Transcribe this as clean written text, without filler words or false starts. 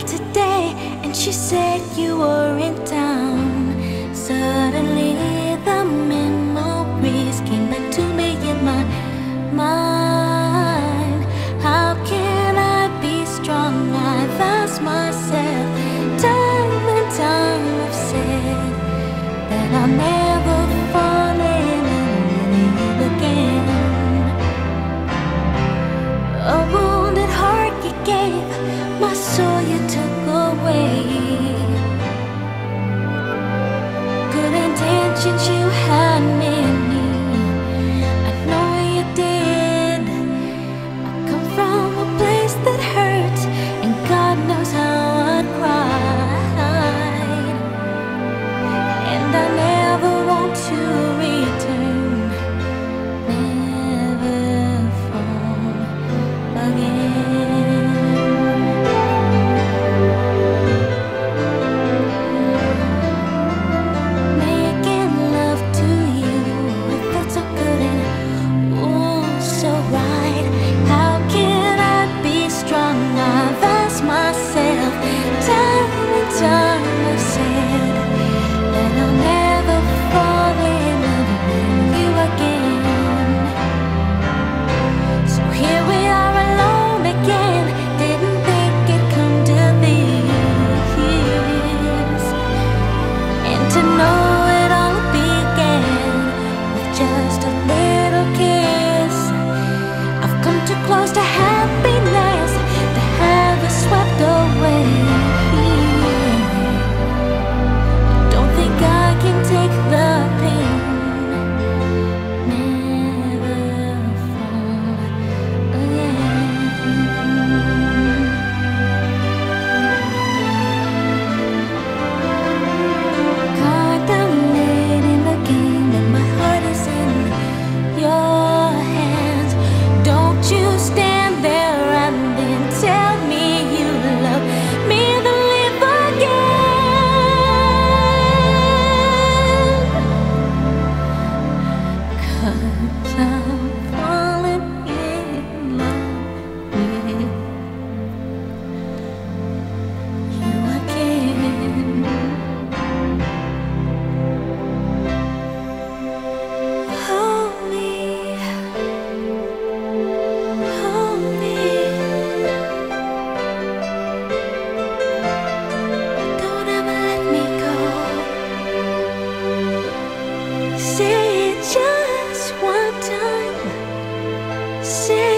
called today and she said you were in town. Suddenly the memories came back to me in my mind. How can I be strong? I've asked myself time and time. I've said that I'll never fall in love again. A wounded heart you gave, my soul you took away. Good intentions you had in me, I know you did. I come from a place that hurts, and God knows how I'd cried. And I never want to return, never fall again. Making love to you, it felt so good and oh so right. How can I be strong? I've asked myself time and time. I've said that I'll never fall in love with you again. So here we are alone again. Didn't think it'd come to this, and to know it all began with just a little kiss. I've come too close to happiness to have it swept away. Don't think I can take the pain, never fall again. Card down late in the game, and my heart is in your hands. Don't you stand there and then tell me you love me, then live again. 'Cause I'm falling in love with you again. Hold me, hold me. Don't ever let me go. Say it just one time. Say